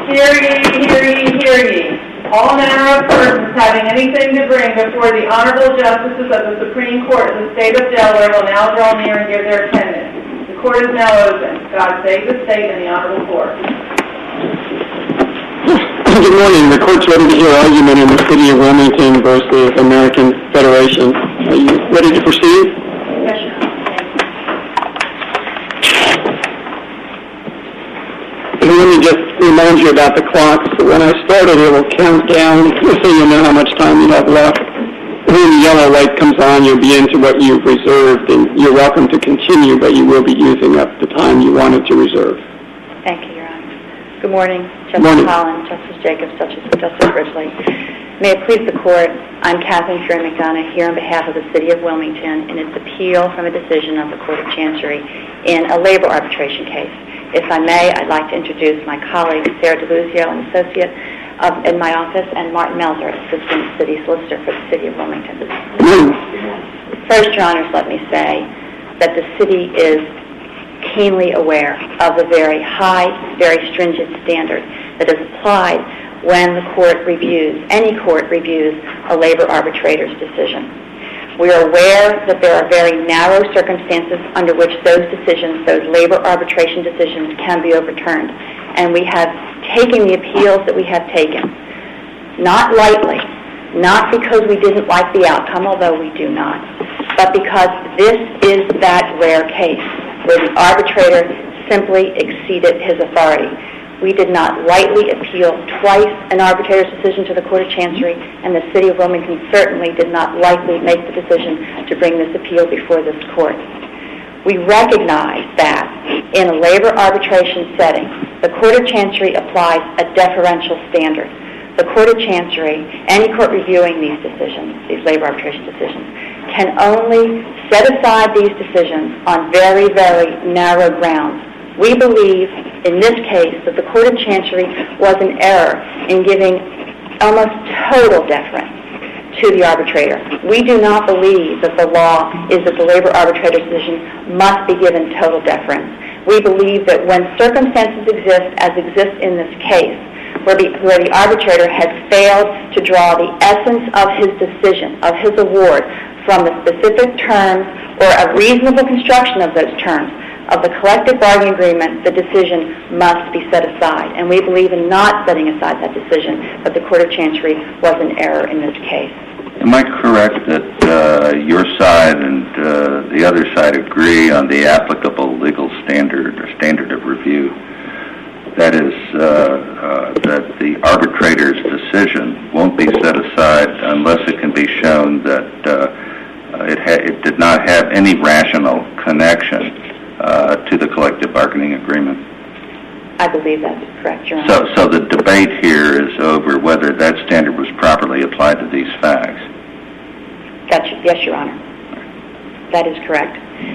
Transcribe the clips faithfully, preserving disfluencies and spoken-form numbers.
Hear ye, hear ye, hear ye. All manner of persons having anything to bring before the honorable justices of the Supreme Court of the State of Delaware will now draw near and give their attendance. The court is now open. God save the state and the honorable court. Good morning. The court's ready to hear argument in the City of Wilmington versus American Federation. Are you ready to proceed? Yes, sir. And let me just remind you about the clock. So when I started, it will count down so you know how much time you have left. When the yellow light comes on, you'll be into what you've reserved, and you're welcome to continue, but you will be using up the time you wanted to reserve. Thank you, Your Honor. Good morning, Justice morning. Collins, Justice Jacobs, Justice, Justice Ridgely. May it please the Court, I'm Kathleen Fury McDonough here on behalf of the City of Wilmington in its appeal from a decision of the Court of Chancery in a labor arbitration case. If I may, I'd like to introduce my colleague, Sarah DeLuzio, an associate of, in my office, and Martin Melzer, assistant city solicitor for the City of Wilmington. First, Your Honors, let me say that the city is keenly aware of the very high, very stringent standard that is applied when the court reviews, any court reviews, a labor arbitrator's decision. We are aware that there are very narrow circumstances under which those decisions, those labor arbitration decisions, can be overturned. And we have taken the appeals that we have taken, not lightly, not because we didn't like the outcome, although we do not, but because this is that rare case where the arbitrator simply exceeded his authority. We did not lightly appeal twice an arbitrator's decision to the Court of Chancery, and the City of Wilmington certainly did not lightly make the decision to bring this appeal before this Court. We recognize that in a labor arbitration setting, the Court of Chancery applies a deferential standard. The Court of Chancery, any court reviewing these decisions, these labor arbitration decisions, can only set aside these decisions on very, very narrow grounds. We believe, in this case, that the Court of Chancery was in error in giving almost total deference to the arbitrator. We do not believe that the law is that the labor arbitrator's decision must be given total deference. We believe that when circumstances exist, as exist in this case, where the, where the arbitrator has failed to draw the essence of his decision, of his award, from the specific terms or a reasonable construction of those terms, of the collective bargaining agreement, the decision must be set aside. And we believe in not setting aside that decision, that the Court of Chancery was in error in this case. Am I correct that uh, your side and uh, the other side agree on the applicable legal standard or standard of review? That is, uh, uh, that the arbitrator's decision won't be set aside unless it can be shown that uh, it, ha- it did not have any rational connection Uh, to the collective bargaining agreement. I believe that's correct, Your Honor. So, so the debate here is over whether that standard was properly applied to these facts. Gotcha. Yes, Your Honor. That is correct.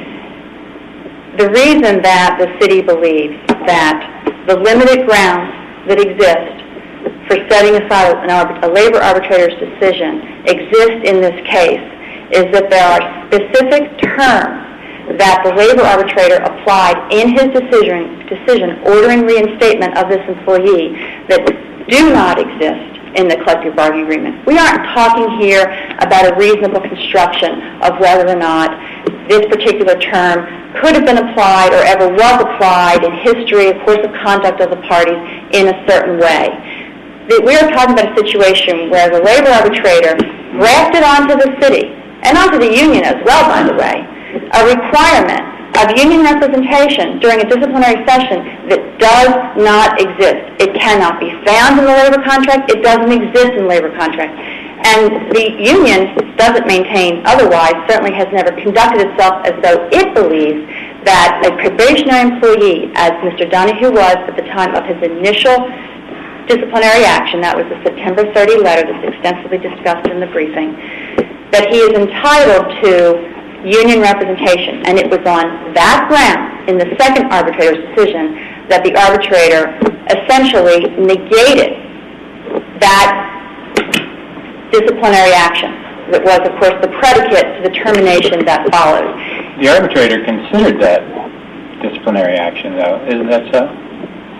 The reason that the city believes that the limited grounds that exist for setting aside an arbit- a labor arbitrator's decision exist in this case is that there are specific terms that the labor arbitrator applied in his decision, decision ordering reinstatement of this employee that do not exist in the collective bargaining agreement. We aren't talking here about a reasonable construction of whether or not this particular term could have been applied or ever was applied in history, of course of conduct of the parties in a certain way. We are talking about a situation where the labor arbitrator grafted onto the city, and onto the union as well, by the way, a requirement of union representation during a disciplinary session that does not exist. It cannot be found in the labor contract. It doesn't exist in the labor contract. And the union doesn't maintain otherwise, certainly has never conducted itself as though it believes that a probationary employee, as Mister Donahue was at the time of his initial disciplinary action, that was the September thirtieth letter that's extensively discussed in the briefing, that he is entitled to union representation, and it was on that ground in the second arbitrator's decision that the arbitrator essentially negated that disciplinary action that was, of course, the predicate to the termination that followed. The arbitrator considered that disciplinary action, though. Isn't that so?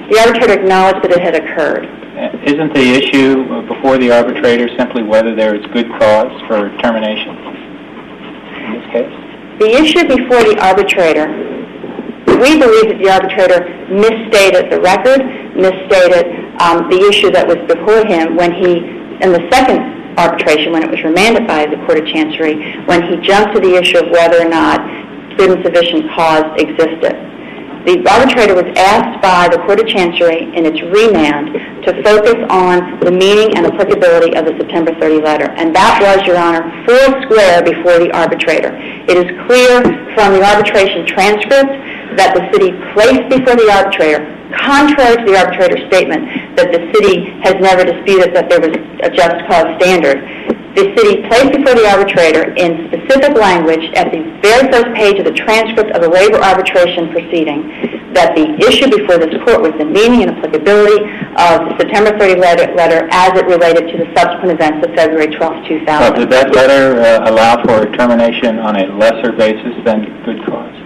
The arbitrator acknowledged that it had occurred. Isn't the issue before the arbitrator simply whether there is good cause for termination in this case? The issue before the arbitrator, we believe that the arbitrator misstated the record, misstated um, the issue that was before him when he, in the second arbitration, when it was remanded by the Court of Chancery, when he jumped to the issue of whether or not good and sufficient cause existed. The arbitrator was asked by the Court of Chancery in its remand to focus on the meaning and applicability of the September thirtieth letter, and that was, Your Honor, four square before the arbitrator. It is clear from the arbitration transcript that the city placed before the arbitrator, contrary to the arbitrator's statement that the city has never disputed that there was a just cause standard, the city placed before the arbitrator in specific language at the very first page of the transcript of the labor arbitration proceeding that the issue before this court was the meaning and applicability of the September thirtieth letter, letter as it related to the subsequent events of February twelfth, two thousand. So did that letter uh, allow for termination on a lesser basis than good cause?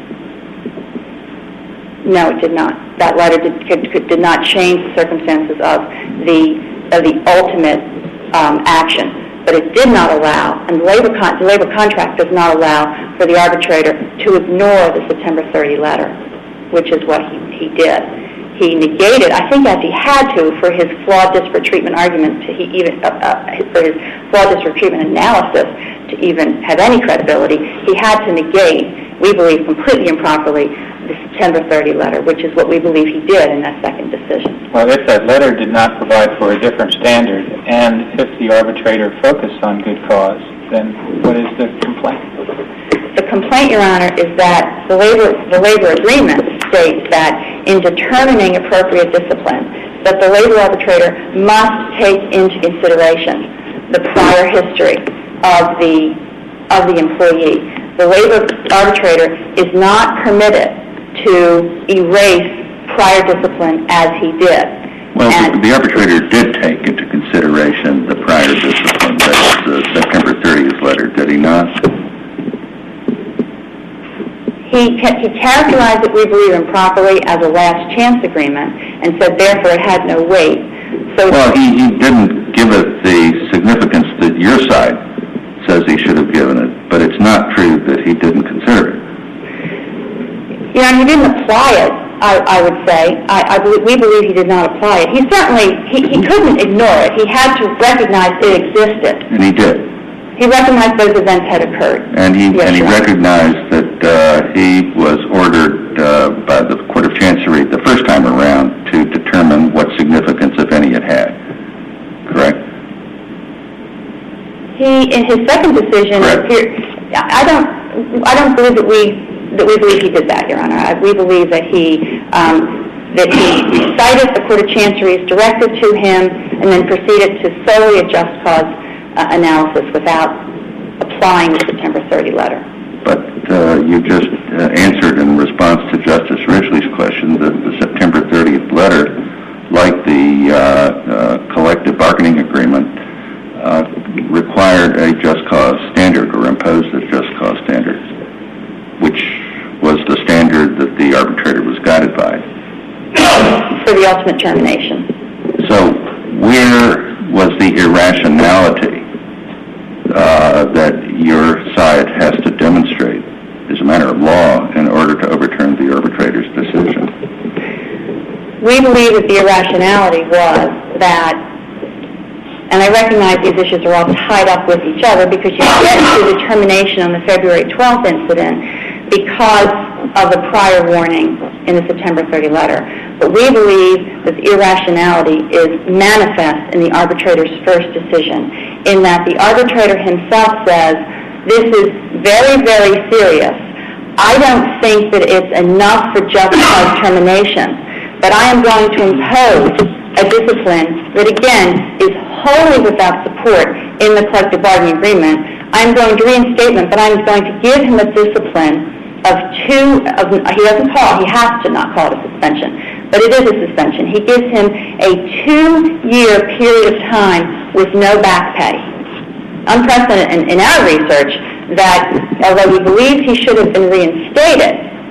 No, it did not. That letter did, could, could, did not change the circumstances of the, of the ultimate um, action. But it did not allow, and the labor, con- the labor contract does not allow for the arbitrator to ignore the September thirtieth letter, which is what he, he did. He negated, I think as he had to for his flawed disparate treatment argument, to he even uh, uh, for his flawed disparate treatment analysis to even have any credibility, he had to negate, we believe completely improperly, the September thirtieth letter, which is what we believe he did in that second decision. Well, if that letter did not provide for a different standard, and if the arbitrator focused on good cause, then what is the complaint? The complaint, Your Honor, is that the labor, the labor agreement states that in determining appropriate discipline, that the labor arbitrator must take into consideration the prior history of the, of the employee. The labor arbitrator is not permitted to erase prior discipline as he did. Well, and the, the arbitrator did take into consideration the prior discipline. That's the September thirtieth letter, did he not? He, he characterized it, we believe, improperly as a last chance agreement and said, therefore, it had no weight. So well, he, he didn't give it the significance that your side says he should have given it, but it's not true that he didn't consider it. You know, he didn't apply it, I, I would say. I, I believe, we believe he did not apply it. He certainly, he, he couldn't ignore it. He had to recognize it existed. And he did. He recognized those events had occurred. And he, yes, and he sir. recognized that uh, he was ordered uh, by the Court of Chancery the first time around to determine what significance, if any, it had. Correct? He, in his second decision, appeared, I don't, I don't believe that we, that we believe he did that, Your Honor. I, we believe that he, um, that he cited the Court of Chancery's directive to him and then proceeded to solely a just cause uh, analysis without applying the September thirtieth letter. But uh, you just uh, answered in response to Justice Ridgely's question that the September thirtieth letter, like the uh, uh, collective bargaining agreement, uh, required a just cause standard or imposed a just cause standard, which was the standard that the arbitrator was guided by. For the ultimate termination. So where was the irrationality uh, that your side has to demonstrate as a matter of law in order to overturn the arbitrator's decision? We believe that the irrationality was that, and I recognize these issues are all tied up with each other because you get to the termination on the February twelfth incident because of the prior warning in the September thirtieth letter. But we believe that the irrationality is manifest in the arbitrator's first decision, in that the arbitrator himself says, this is very, very serious. I don't think that it's enough for just cause termination, but I am going to impose a discipline that, again, is wholly without support in the collective bargaining agreement. I'm going to reinstate him, but I'm going to give him a discipline of two, of, he doesn't call, he has to not call it a suspension, but it is a suspension. He gives him a two-year period of time with no back pay. Unprecedented in, in our research that although we believe he should have been reinstated,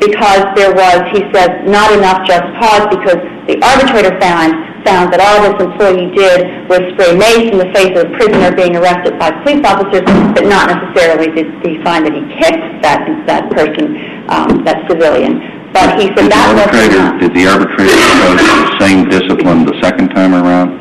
because there was, he said, not enough just cause because the arbitrator found found that all this employee did was spray mace in the face of a prisoner being arrested by police officers, but not necessarily did he find that he kicked that that person, um, that civilian. But he said did that the arbitrator, wasn't Did the arbitrator impose the same discipline the second time around?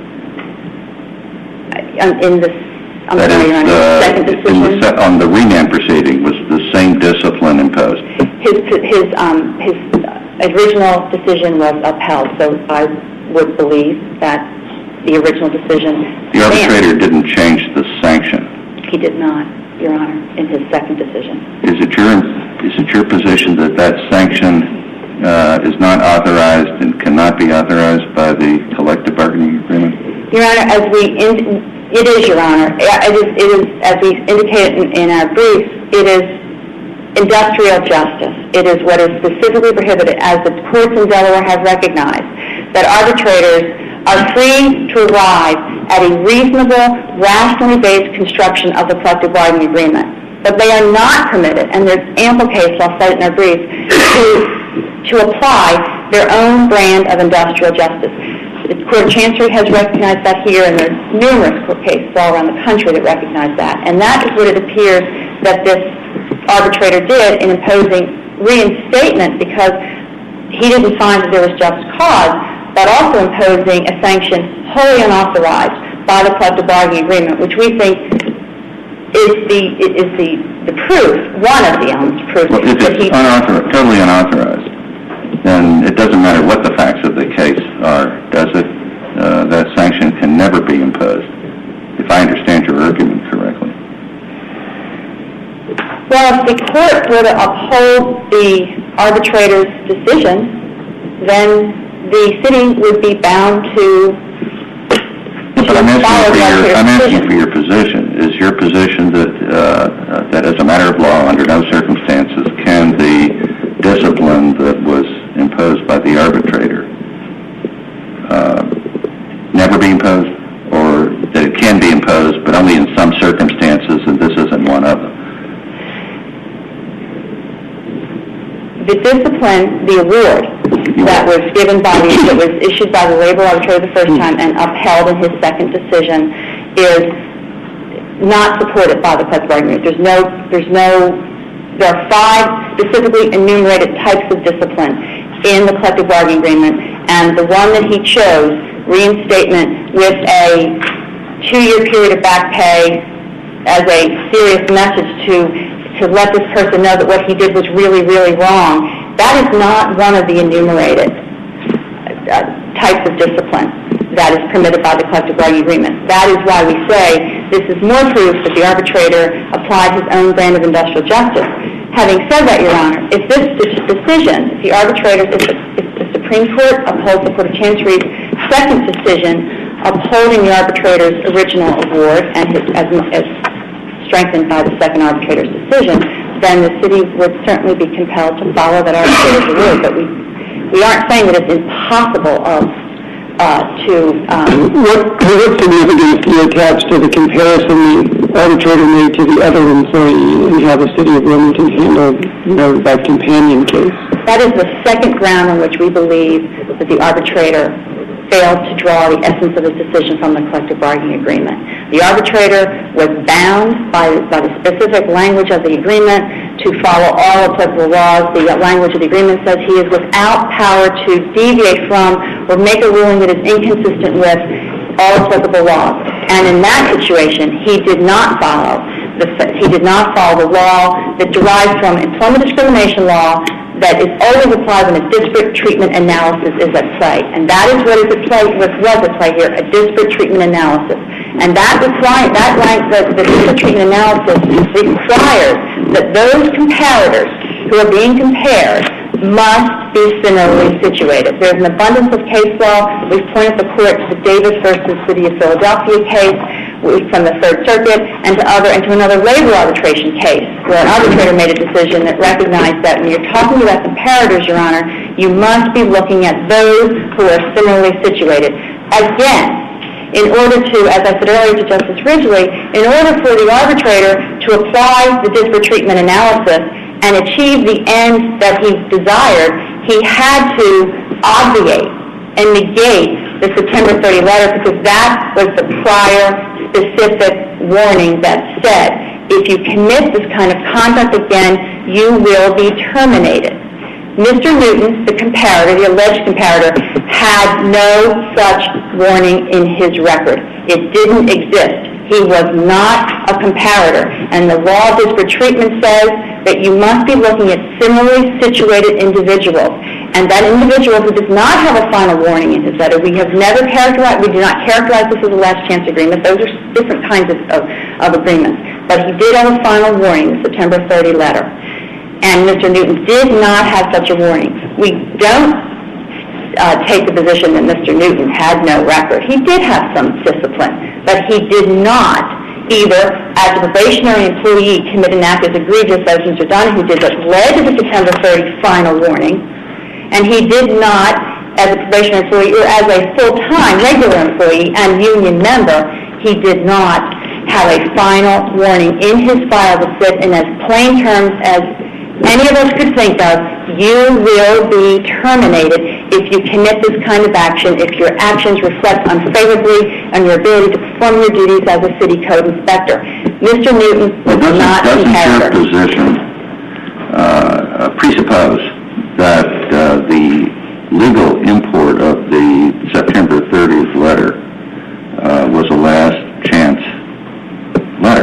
enough. In the, I'm That sorry, is, Your Honor, uh, second in decision. the se- on the remand proceeding, was the same discipline imposed? His, his, um, his original decision was upheld, so I would believe that the original decision... The arbitrator didn't change the sanction. He did not, Your Honor, in his second decision. Is it your, is it your position that that sanction uh, is not authorized and cannot be authorized by the collective bargaining agreement? Your Honor, as we, in, it is, Your Honor. It is, it is as we indicated in, in our briefs, it is industrial justice. It is what is specifically prohibited, as the courts in Delaware have recognized, that arbitrators are free to arrive at a reasonable, rationally based construction of the collective bargaining agreement. But they are not permitted, and there's ample case law cited in our briefs, to, to apply their own brand of industrial justice. The Court of Chancery has recognized that here, and there's numerous court cases all around the country that recognize that. And that is what it appears that this arbitrator did in imposing reinstatement, because he didn't find that there was just cause, but also imposing a sanction wholly unauthorized by the collective bargaining agreement, which we think is the is the, the proof, one of the elements of proof. Well, if that it's he, unauthorized, totally unauthorized, then it doesn't matter what the facts of the case are, does it? Uh, that sanction can never be imposed, if I understand your argument correctly. Well, if the court were to uphold the arbitrator's decision, then the city would be bound to, to But I'm follow asking, the for your, I'm arbitrator's asking decision. for your position. Is your position that uh, that as a matter of law, under no circumstances, can the discipline that was imposed by the arbitrator uh, never be imposed, or that it can be imposed, but only in some circumstances, and this isn't one of them? The discipline, the award that was given by the, that was issued by the labor arbitrator the first time and upheld in his second decision, is not supported by the collective bargaining agreement. There's no, there's no, there are five specifically enumerated types of discipline in the collective bargaining agreement, and the one that he chose, reinstatement with a two-year period of back pay, as a serious message to to let this person know that what he did was really, really wrong, that is not one of the enumerated uh, types of discipline that is permitted by the collective bargaining agreement. That is why we say this is more proof that the arbitrator applied his own brand of industrial justice. Having said that, Your Honor, if this decision, if the arbitrator, if the, if the Supreme Court upholds the Court of Chancery's second decision upholding the arbitrator's original award and his, as, as strengthened by the second arbitrator's decision, then the city would certainly be compelled to follow that arbitrator's award. But we we aren't saying that it's impossible of uh, to... Um, what, what significance do you attach to the comparison the arbitrator made to the other employee and how the city of Wilmington handled, you know, that companion case? That is the second ground on which we believe that the arbitrator failed to draw the essence of his decision from the collective bargaining agreement. The arbitrator was bound by, by the specific language of the agreement to follow all applicable laws. The language of the agreement says he is without power to deviate from or make a ruling that is inconsistent with all applicable laws. And in that situation, he did not follow the, he did not follow the law that derives from employment discrimination law that is always applied when a disparate treatment analysis is at play. And that is what is at play, what was at play here, a disparate treatment analysis. And that requires, that the, the disparate treatment analysis requires that those comparators who are being compared must be similarly situated. There's an abundance of case law. We've pointed the court to the Davis versus City of Philadelphia case from the Third Circuit, and to other and to another labor arbitration case where an arbitrator made a decision that recognized that when you're talking about comparators, Your Honor, you must be looking at those who are similarly situated. Again, in order to, as I said earlier to Justice Ridgely, in order for the arbitrator to apply the disparate treatment analysis, and achieve the end that he desired, he had to obviate and negate the September thirtieth letter, because that was the prior specific warning that said, if you commit this kind of conduct again, you will be terminated. Mister Newton, the comparator, the alleged comparator, had no such warning in his record. It didn't exist. He was not a comparator. And the law of disparate treatment says that you must be looking at similarly situated individuals. And that individual who does not have a final warning in his letter, we have never characterized, we do not characterize this as a last chance agreement. Those are different kinds of, of, of agreements. But he did have a final warning, the September thirtieth letter. And Mister Newton did not have such a warning. We don't uh, take the position that Mister Newton had no record. He did have some discipline, but he did not either, as a probationary employee, commit an act as egregious as Mister Donahue did that led to the September thirtieth final warning, and he did not, as a probationary employee or as a full-time regular employee and union member, he did not have a final warning in his file that said in as plain terms as any of us could think of, you will be terminated if you commit this kind of action, if your actions reflect unfavorably on your ability to perform your duties as a city code inspector. Mister Newton was doesn't, not a doesn't comparator. your position uh, presuppose that uh, the legal import of the September thirtieth letter uh, was a last chance letter?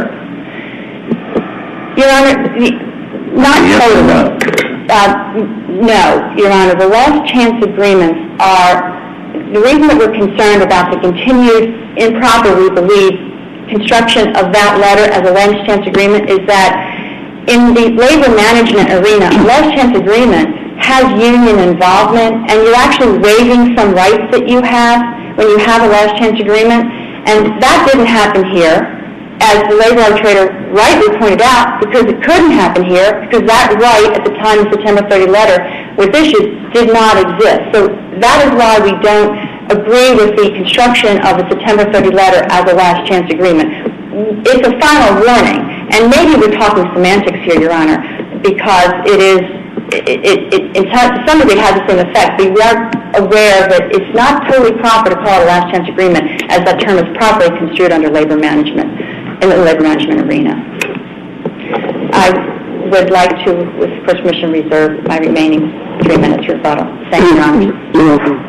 Your Honor, the, not yes totally. No? Uh, no, Your Honor. The last chance agreements are, the reason that we're concerned about the continued improper, we believe, construction of that letter as a last chance agreement is that in the labor management arena, a last chance agreement has union involvement, and you're actually waiving some rights that you have when you have a last chance agreement, and that didn't happen here. As the labor arbitrator rightly pointed out, because it couldn't happen here, because that right at the time the September thirtieth letter was issued did not exist. So that is why we don't agree with the construction of the September thirtieth letter as a last chance agreement. It's a final warning, and maybe we're talking semantics here, Your Honor, because it is, it, it, it, in t- to some degree it has the same effect, but we are aware that it's not totally proper to call it a last chance agreement, as that term is properly construed under labor management, in the labor management arena. I would like to, with first permission, reserve my remaining three minutes for rebuttal. Thank you, Your Honor. You're welcome.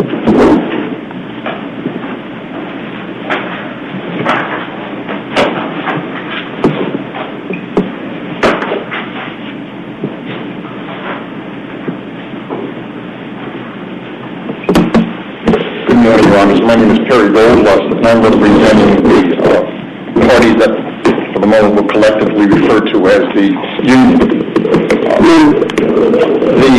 Good morning, Your Honors. My name is Perry Goldlust, and I'm representing the uh, parties that, for the moment, we'll collectively refer to as the union. Uh, the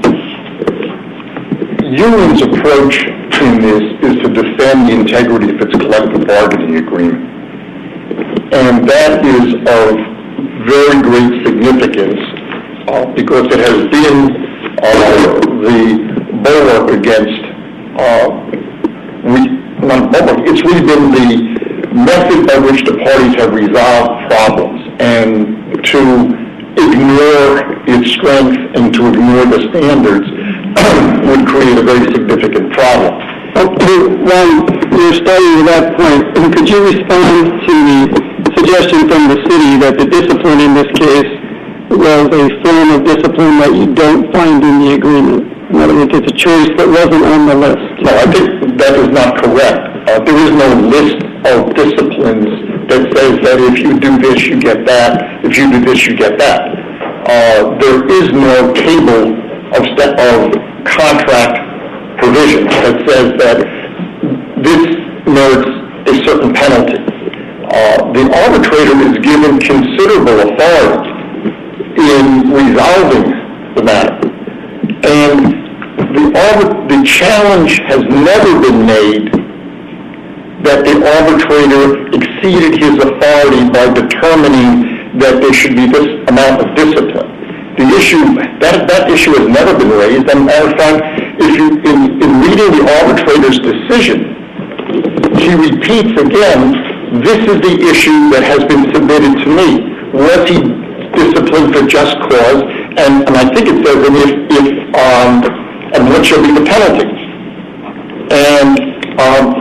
union's approach in this is to defend the integrity of its collective bargaining agreement. And that is of very great significance uh, because it has been uh, the bulwark against uh, we, not bulwark, it's really been the method by which the parties have resolved problems, and to ignore its strength and to ignore the standards would create a very significant problem. Okay, well, you're starting with that point. Could you respond to the suggestion from the city that the discipline in this case was a form of discipline that you don't find in the agreement? In other words, it's a choice that wasn't on the list. No, I think that is not correct. Uh, there is no list of disciplines that says that if you do this, you get that. If you do this, you get that. Uh, there is no table of, st- of contract provision that says that this merits a certain penalty. Uh, the arbitrator is given considerable authority in resolving the matter. And the, arbit- the challenge has never been made that the arbitrator exceeded his authority by determining that there should be this amount of discipline. The issue, that, that issue has never been raised. And matter of fact, if you, in, in reading the arbitrator's decision, he repeats again, this is the issue that has been submitted to me. Was he discipline for just cause, and, and I think it says, and if, if um, and what shall be the penalty? And um,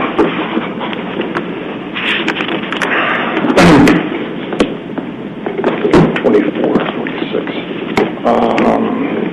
twenty-four, forty-six. Um,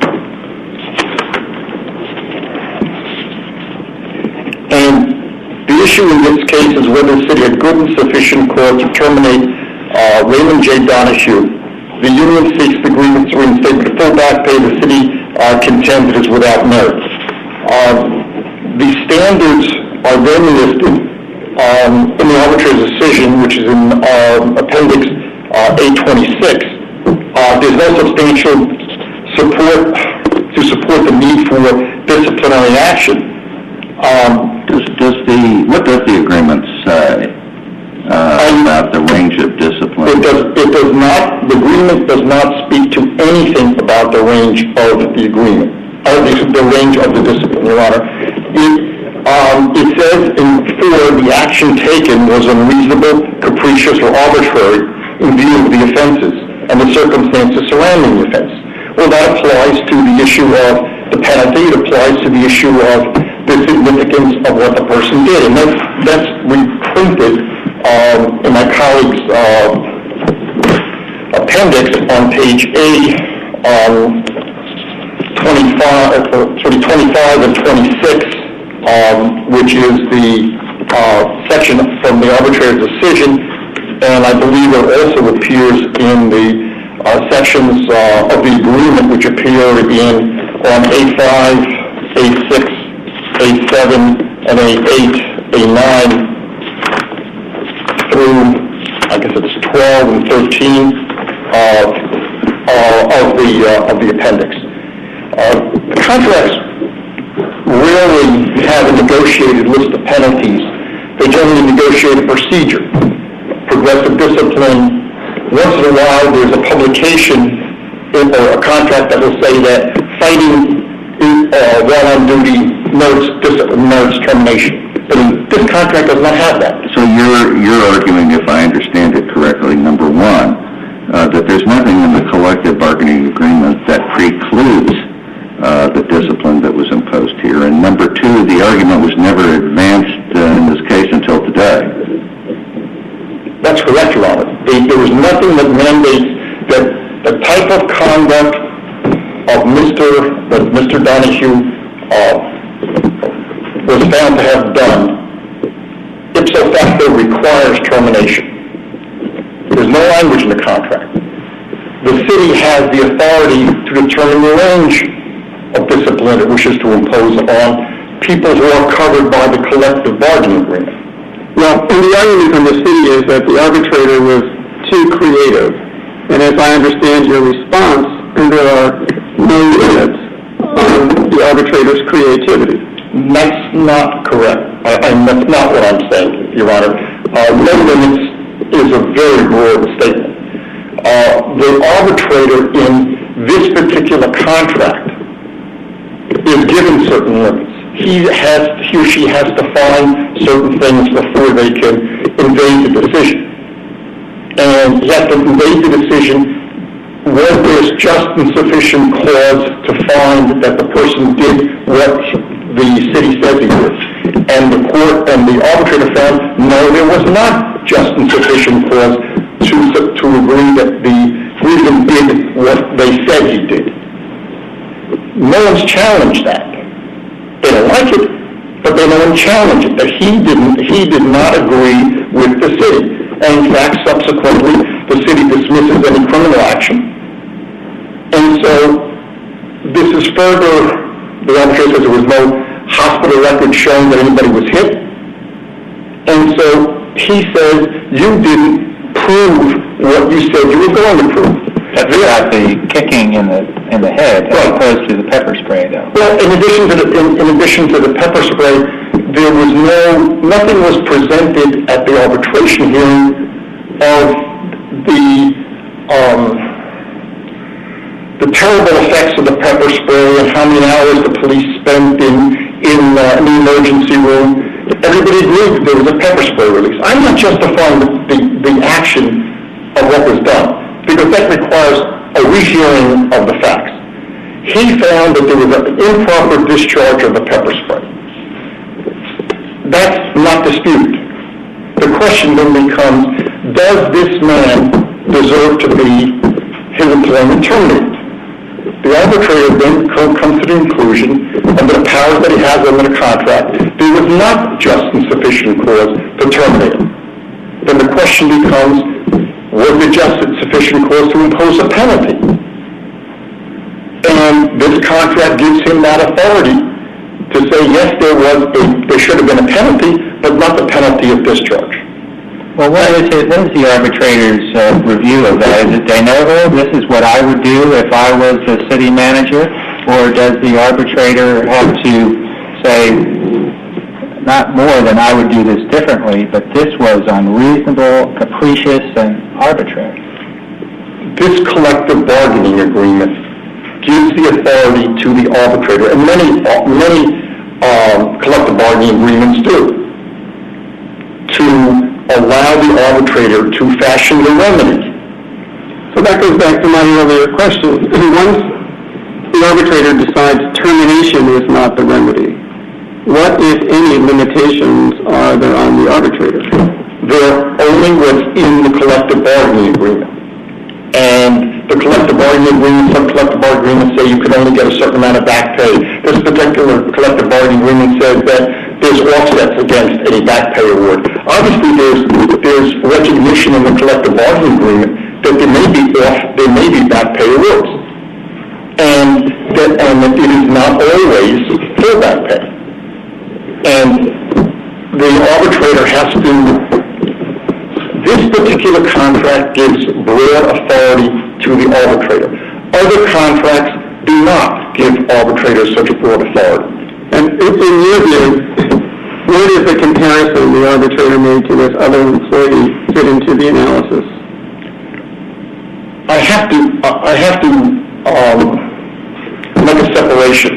and the issue in this case is whether the city had good and sufficient cause to terminate uh, Raymond J. Donahue. The union seeks the grievance reinstatement of full back pay. The city uh, contends it is without merit. Uh, the standards are then listed um, in the arbitrator's decision, which is in uh, Appendix uh, eight twenty-six. Uh, there's no substantial support to support the need for disciplinary action. Um, does, does the what does the agreement say uh, about the range of discipline? It does. It does not. The agreement does not speak to anything about the range of the agreement, or the, the range of the discipline, Your Honor. It, um, it says in four, the action taken was unreasonable, capricious, or arbitrary in view of the offenses and the circumstances surrounding the offense. Well, that applies to the issue of the penalty. It applies to the issue of the significance of what the person did, and that's, that's reprinted um, in my colleague's uh, appendix on page eight, um, twenty-five, uh, sorry, twenty-five and twenty-six, um, which is the uh, section from the arbitrator's decision, and I believe it also appears in the uh, sections uh, of the agreement which appear in on A five, A six, A seven, and A eight, A nine, through, I guess it's twelve and thirteen uh, uh, of the uh, of the appendix. Uh, the contracts rarely have a negotiated list of penalties. They generally negotiate a procedure, progressive discipline. Once in a while, there's a publication in, or a contract that will say that fighting uh, while on duty merits, merits termination. But this contract does not have that. So you're you're arguing, if I understand it correctly, number one, uh, that there's nothing in the collective bargaining agreement that precludes uh, the discipline that was imposed here, and number two, the argument was never advanced uh, in this case until today. That's correct, Your Honor. There, there was nothing that mandates that the type of conduct of Mister that Mister Donahue uh, was found to have done, ipso facto requires termination. There's no language in the contract. The city has the authority to determine the range of discipline it wishes to impose on people who are covered by the collective bargaining agreement. Well, and the argument from the city is that the arbitrator was too creative. And as I understand your response, there are no limits on the arbitrator's creativity. That's not correct. I, I, that's not what I'm saying, Your Honor. Uh, no limits is a very broad statement. Uh, the arbitrator in this particular contract is given certain limits. He has, he or she has to find certain things before they can invade the decision. And he has to invade the decision when there's just and sufficient cause to find that the person did what the city says he did. And the court and the arbitrator found, no, there was not just and sufficient cause to, to agree that the grievance did what they said he did. No one's challenged that. They don't like it, but they don't challenge it, that he didn't, he did not agree with the city. And in fact, subsequently, the city dismisses any criminal action. And so, this is further, the arbitrator says there was no hospital record showing that anybody was hit. And so, he says, you didn't prove what you said you were going to prove. That's about the kicking in the in the head, as right. opposed to the pepper spray, though. Well, in addition to the in, in addition to the pepper spray, there was no nothing was presented at the arbitration hearing of the um, the terrible effects of the pepper spray and how many hours the police spent in in, uh, in the emergency room. Everybody agreed that there was a pepper spray release. I'm not justifying the, the, the action of what was done, because that requires a rehearing of the facts. He found that there was an improper discharge of the pepper spray. That's not disputed. The question then becomes, does this man deserve to be his employment terminated? The arbitrator then comes to the conclusion, under the powers that he has under the contract, there was not just and sufficient cause to terminate him. Then the question becomes, was there just and sufficient cause to impose a penalty? And this contract gives him that authority to say, yes, there was a, there should have been a penalty, but not the penalty of discharge. Well, what is it? What is the arbitrator's uh, review of that? Is it de novo? This is what I would do if I was a city manager, or does the arbitrator have to say, not more than I would do this differently, but this was unreasonable, capricious, and arbitrary? This collective bargaining agreement gives the authority to the arbitrator, and many many um, collective bargaining agreements do, to allow the arbitrator to fashion the remedy. So that goes back to my earlier question. Once the arbitrator decides termination is not the remedy, what, if any, limitations are there on the arbitrator? They're only what's in the collective bargaining agreement. And the collective bargaining agreement, some collective bargaining agreements say you can only get a certain amount of back pay. This particular collective bargaining agreement says that there's offsets against any back pay award. Obviously, there's there's recognition in the collective bargaining agreement that there may be off, there may be back pay awards, and that and that it is not always full back pay. And the arbitrator has to. This particular contract gives broad authority to the arbitrator. Other contracts do not give arbitrators such a broad authority. And in your view, where does the comparison the arbitrator made to this other employee fit into the analysis? I have to, I have to um, make a separation.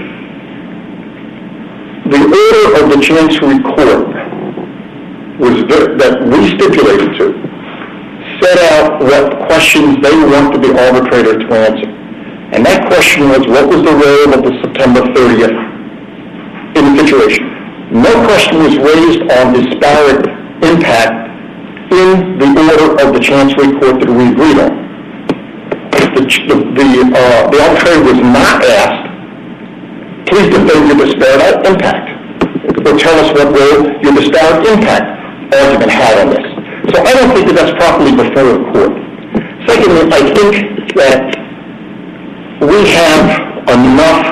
The order of the Chancery Court was the, that we stipulated to, set out what questions they want the arbitrator to answer. And that question was, what was the role of the September thirtieth in the situation? No question was raised on disparate impact in the order of the Chancery Court that we agreed on. The, the, the, uh, the arbitrator was not asked, please defend your disparate impact, or tell us what role your disparate impact argument had on this. So I don't think that that's properly before the court. Secondly, I think that we have enough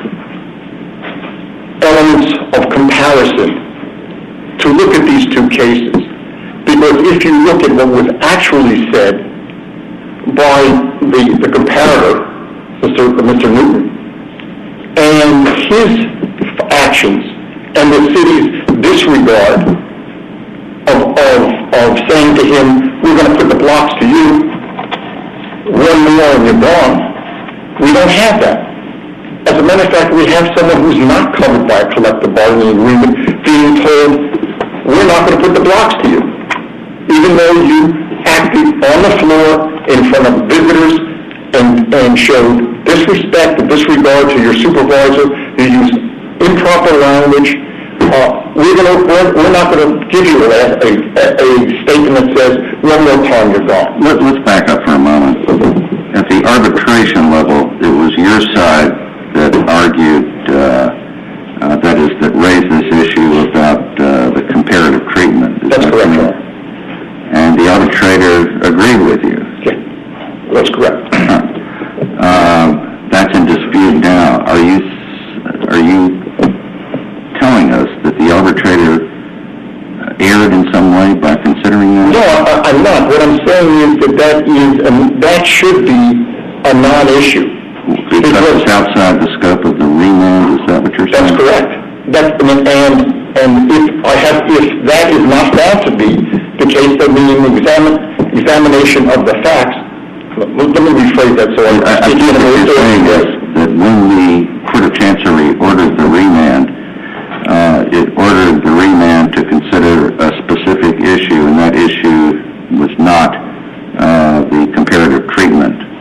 elements of comparison to look at these two cases. Because if you look at what was actually said by the, the comparator, Mister Mister Newton, and his actions and the city's disregard Of, of, of saying to him, we're going to put the blocks to you, one more and you're gone. We don't have that. As a matter of fact, we have someone who's not covered by a collective bargaining agreement being told, we're not going to put the blocks to you. Even though you acted on the floor in front of visitors and, and showed disrespect and disregard to your supervisor, you used improper language. Uh, we're, gonna, we're, we're not going to give you a, a, a statement that says, one more time, you're gone. Let, let's back up for a moment. At the arbitration level, it was your side that argued, uh, uh, that is, that raised this issue about uh, the comparative treatment. That's correct, Your Honor. And the arbitrator agreed with you. Okay. That's correct. uh, that's in dispute now. Are you, are you telling us that the arbitrator erred in some way by considering that? No, I, I'm not. What I'm saying is that that is um, that should be a non-issue. Because, because it's outside the scope of the remand. Is that what you're saying? That's correct. That's and and if I have if that is not found to be the case, then the examine, examination of the facts. Let, let me rephrase that. So I, I, I think what you're saying is that when the Court of Chancery ordered the remand, Uh, it ordered the remand to consider a specific issue, and that issue was not uh, the comparative treatment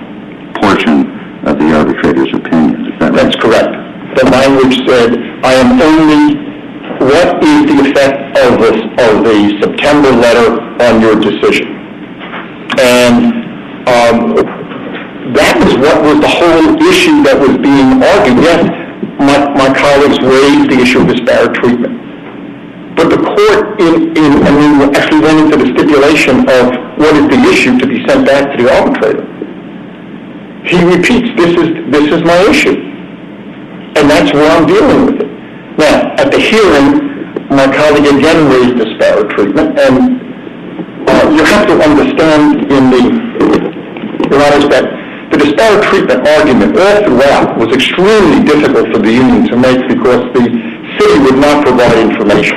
only, what is the effect of the, of the September letter on your decision? And um, that was what was the whole issue that was being argued. Yes, my, my colleagues raised the issue of disparate treatment. But the court, in, in, I mean, actually went into the stipulation of what is the issue to be sent back to the arbitrator. He repeats, this is, this is my issue. And that's where I'm dealing with it. Now, at the hearing, my colleague again raised disparate treatment, and uh, you have to understand in the, Your Honor, that the disparate treatment argument all throughout was extremely difficult for the union to make because the city would not provide information.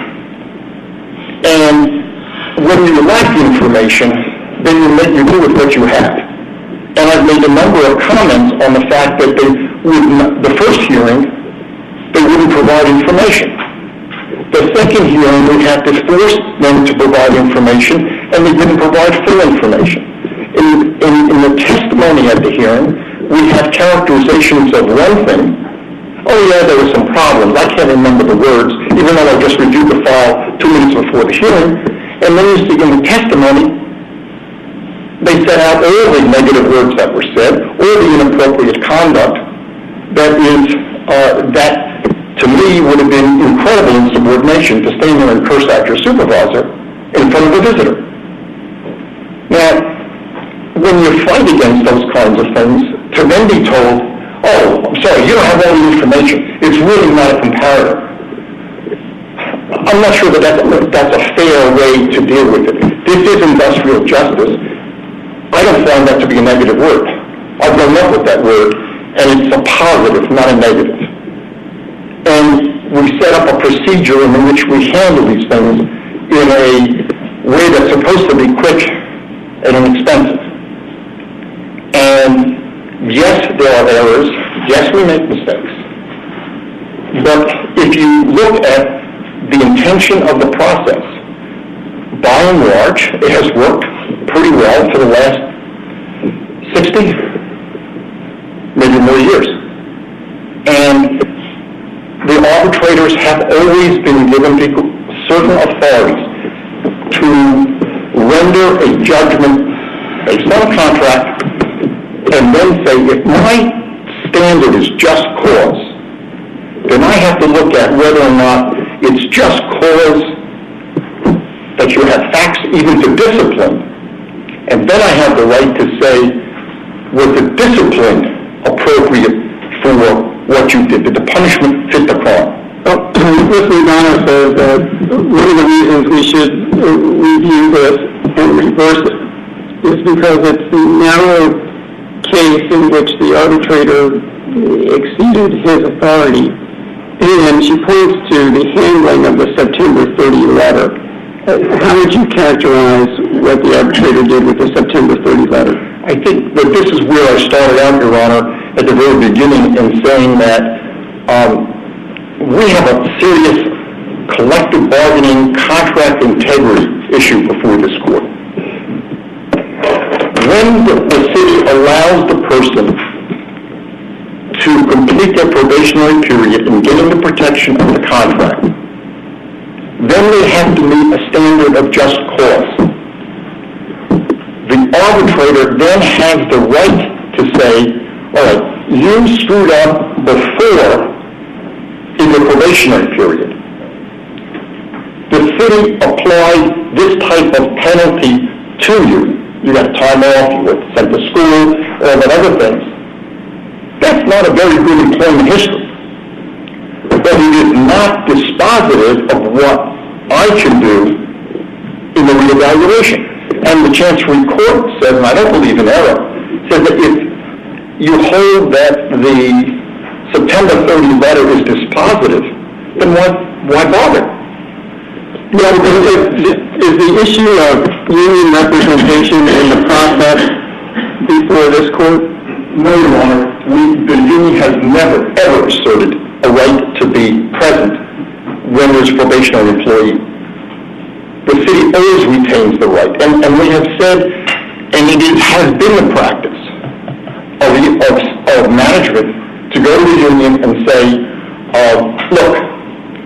And when you lack the information, then you make you do with what you have. And I've made a number of comments on the fact that they would not, the first hearing, they wouldn't provide information. The second hearing, we had to force them to provide information, and they didn't provide full information. In, in, in the testimony at the hearing, we had characterizations of one thing. Oh yeah, there were some problems. I can't remember the words, even though I just reviewed the file two minutes before the hearing. And then you see in the testimony, they set out all the negative words that were said, all the inappropriate conduct that is, uh, that to me would have been incredible insubordination to stand there and curse out your supervisor in front of a visitor. Now, when you fight against those kinds of things, to then be told, oh, I'm sorry, you don't have all the information, it's really not a comparator. I'm not sure that that's, that's a fair way to deal with it. This is industrial justice. I don't find that to be a negative word. I've grown up with that word, and it's a positive, not a negative. And we set up a procedure in which we handle these things in a way that's supposed to be quick and inexpensive. And yes, there are errors. Yes, we make mistakes. But if you look at the intention of the process, by and large, it has worked pretty well for the last sixty, maybe more years. And the arbitrators have always been given certain authorities to render a judgment based on a contract and then say, if my standard is just cause, then I have to look at whether or not it's just cause that you have facts even to discipline. And then I have the right to say, was the discipline appropriate for what you did? Did the punishment fit the crime? Well, Mister McDonough says that one of the reasons we should review this and reverse it is because it's the narrow case in which the arbitrator exceeded his authority. And she points to the handling of the September thirtieth letter. How would you characterize what the arbitrator did with the September thirtieth letter? I think that this is where I started out, Your Honor, at the very beginning in saying that um, we have a serious collective bargaining contract integrity issue before this court. When the, the city allows the person to complete their probationary period in getting the protection of the contract, then they have to meet a standard of just cause. The arbitrator then has the right to say, all right, you screwed up before in the probationary period. The city applied this type of penalty to you. You got time off, you were sent to school, all that other things. That's not a very good employment history. But it is not dispositive of what I can do in the reevaluation. And the Chancery Court says, and I don't believe in error, says that if you hold that the September thirtieth letter is dispositive, then why, why bother? Yeah, is, is the issue of union representation in the process before this court? No, Your Honor. We, the union has never, ever asserted a right to be present when there's a probationary employee. The city always retains the right. And, and we have said, and it has been the practice of, of, of management to go to the union and say, uh, look,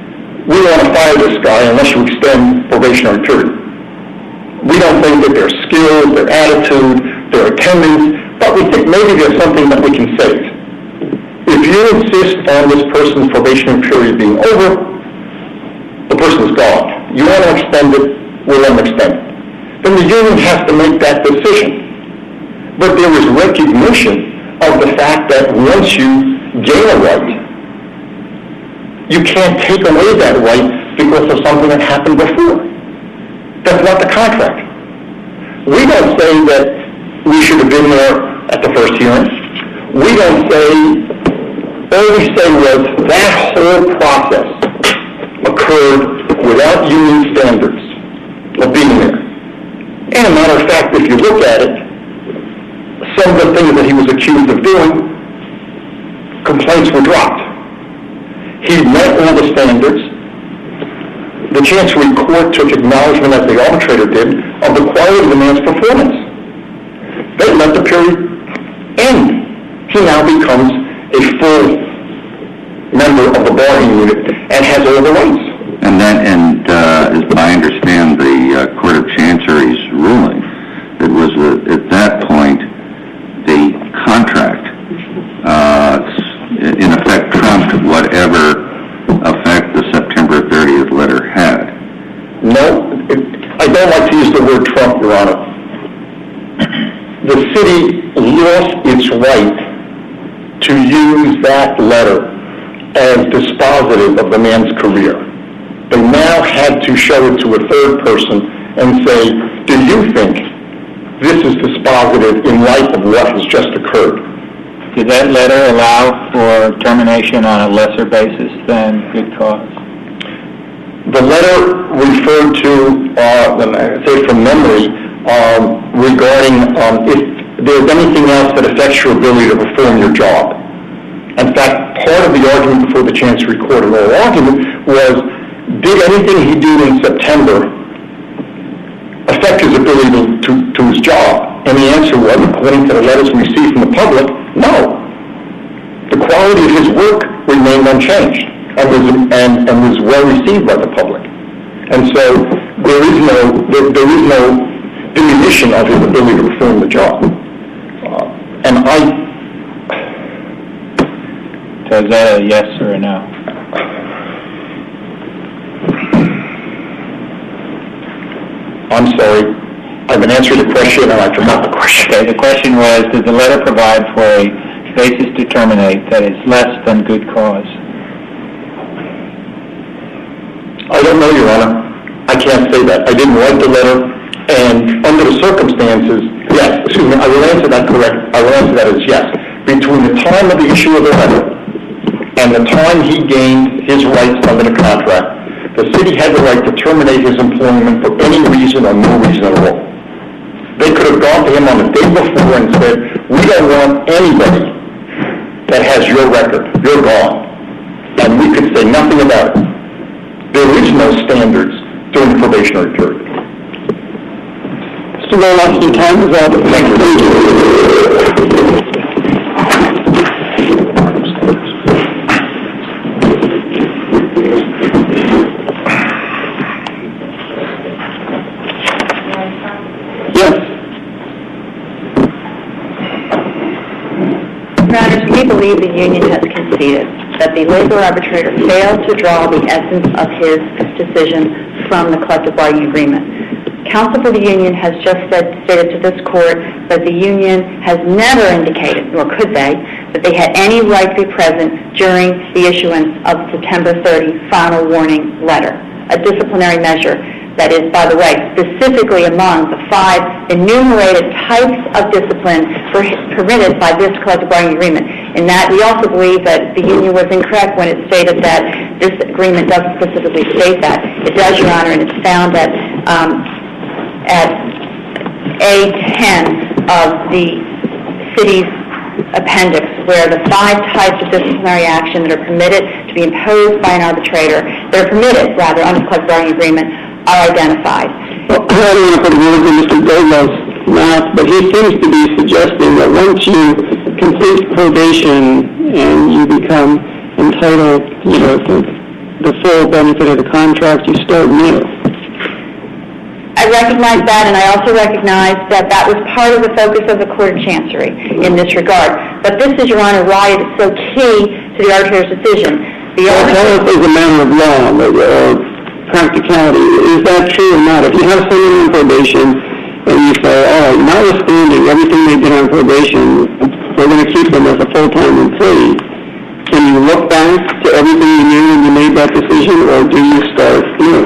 we want to fire this guy unless you extend probationary period. We don't think that their skills, their attitude, their attendance, but we think maybe there's something that we can save. If you insist on this person's probationary period being over, the person's gone. You want to extend it, we'll let them extend it. Then the union has to make that decision. But there is recognition of the fact that once you gain a right, you can't take away that right because of something that happened before. That's not the contract. We don't say that we should have been there at the first hearing. We don't say, all we say was that whole process occurred without union standards of being there. And a matter of fact, if you look at it, some of the things that he was accused of doing, complaints were dropped. He met all the standards. The Chancery Court took acknowledgement, as the arbitrator did, of the quality of the man's performance. They let the period end. He now becomes a full member of the bargaining unit and has all the rights. And that, and uh, as I understand the uh, Court of Chancery's ruling, it was uh, at that point the contract, uh, in effect, trumped whatever effect the September thirtieth letter had. No, it, I don't like to use the word Trump, Your Honor. The city lost its right to use that letter as dispositive of the man's career. They now had to show it to a third person and say, do you think this is dispositive in light of what has just occurred? Did that letter allow for termination on a lesser basis than good cause? The letter referred to, uh, I say from memory, um, regarding um, if there's anything else that affects your ability to perform your job. In fact, part of the argument before the Chancery Court, or the argument, was did anything he did in September affect his ability to, to, to his job? And the answer was, according to the letters we received from the public, no. The quality of his work remained unchanged and was, and, and was well received by the public. And so there is no, there, there is no diminution of his ability to perform the job. Uh, and I... So is that a yes or a no? I'm sorry. I've been answering the question and I forgot the question. Okay, the question was, does the letter provide for a basis to terminate that is less than good cause? I don't know, Your Honor. I can't say that. I didn't write the letter, and under the circumstances, yes, excuse me, I will answer that correct. I will answer that as yes. Between the time of the issue of the letter and the time he gained his rights under the contract, the city had the right to terminate his employment for any reason or no reason at all. They could have gone to him on the day before and said, we don't want anybody that has your record. You're gone. And we could say nothing about it. There is no standards during the probationary period. Mister Roloff, your time is up. Thank you. Yes. Your Honors, we believe the union has conceded that the labor arbitrator failed to draw the essence of his decision from the collective bargaining agreement. Counsel for the union has just said, stated to this court that the union has never indicated, nor could they, that they had any right to be present during the issuance of the September thirtieth final warning letter, a disciplinary measure that is, by the way, specifically among the five enumerated types of discipline for, permitted by this collective bargaining agreement. In that, we also believe that the union was incorrect when it stated that this agreement doesn't specifically state that. It does, Your Honor, and it's found that um, at A ten of the city's appendix, where the five types of disciplinary action that are permitted to be imposed by an arbitrator, that are permitted, rather, under the collective bargaining agreement, are identified. Well, I don't want to put words in Mister Goldman's mouth, but he seems to be suggesting that once you complete probation and you become entitled, you know, to the full benefit of the contract, you start new. I recognize that, and I also recognize that that was part of the focus of the Court of Chancery in this regard. But this is, Your Honor, why it is so key to the arbitrator's decision. The Well, tell arbitrator, us as a matter of law, or practicality, is that true or not? If you have someone on probation, and you say, all right, notwithstanding everything they did on probation, we're going to keep them as a full-time employee, can you look back to everything you knew when you made that decision, or do you start new?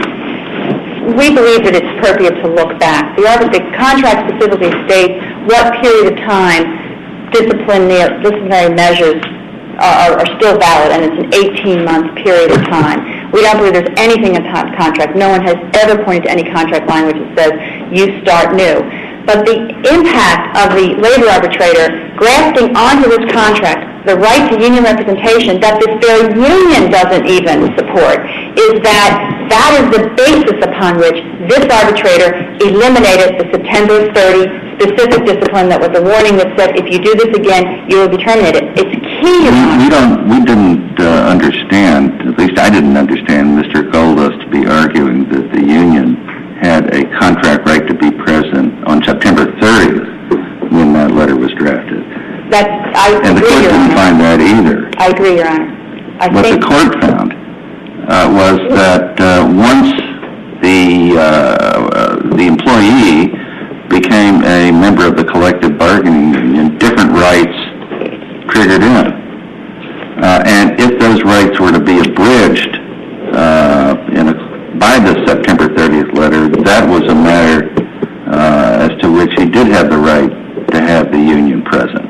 we believe that it's appropriate to look back. The, arbit- the contract specifically states what period of time disciplinary, disciplinary measures are, are still valid, and it's an eighteen-month period of time. We don't believe there's anything in the contract. No one has ever pointed to any contract language that says you start new. But the impact of the labor arbitrator grafting onto this contract the right to union representation that this very union doesn't even support is that that is the basis upon which this arbitrator eliminated the September thirtieth specific discipline that was a warning that said if you do this again, you will be terminated. It's key. We, we don't. We didn't uh, understand. At least I didn't understand Mister Goldos to be arguing that the union had a contract right to be present on September thirtieth when that letter was drafted. That's, I and the agree, court Your didn't Honor. find that either. I agree, Your Honor. I What think the court found uh, was that uh, once the uh, uh, the employee became a member of the collective bargaining union, different rights triggered in. Uh, and if those rights were to be abridged uh, in a, by the September thirtieth letter, that was a matter uh, as to which he did have the right to have the union present.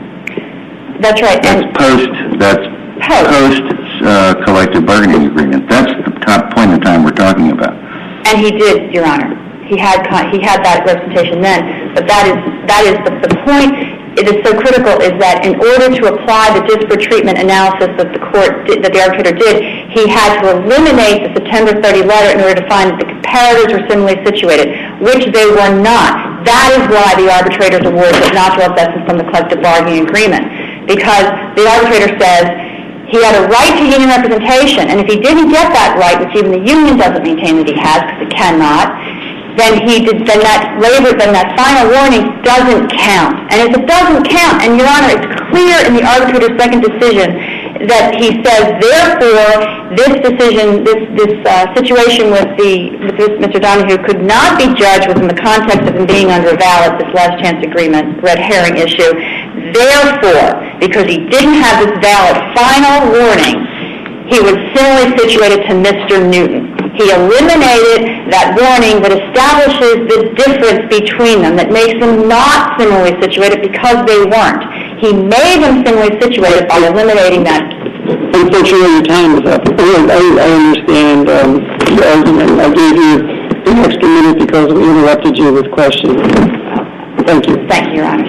that's right. That's And post, that's Post. post uh, collective bargaining agreement. That's the top point in time we're talking about. And he did, Your Honor. He had con- he had that representation then. But that is that is the, the point. It is so critical is that in order to apply the disparate treatment analysis that the court did, that the arbitrator did, he had to eliminate the September thirtieth letter in order to find that the comparators were similarly situated, which they were not. That is why the arbitrator's award was not to absence from the collective bargaining agreement, because the arbitrator says he had a right to union representation, and if he didn't get that right, which even the union doesn't maintain that he has because it cannot, then he did, then that labor, then that final warning doesn't count. And if it doesn't count, and Your Honor, it's clear in the arbitrator's second decision that he says, therefore, this decision, this this uh, situation with the with this Mister Donahue could not be judged within the context of him being under a valid, this last chance agreement, red herring issue. Therefore, because he didn't have this valid final warning, he was similarly situated to Mister Newton. He eliminated that warning that establishes the difference between them, that makes them not similarly situated because they weren't. He made them similarly situated by eliminating that. Unfortunately, your time is up. I, I understand um, your argument. I gave you an extra minute because we interrupted you with questions. Thank you. Thank you, Your Honor.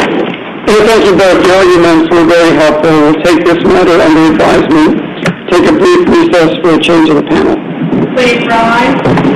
And thank you both. Your arguments were very helpful. We'll take this matter under advisement. Take a brief recess for a change of the panel. Please rise.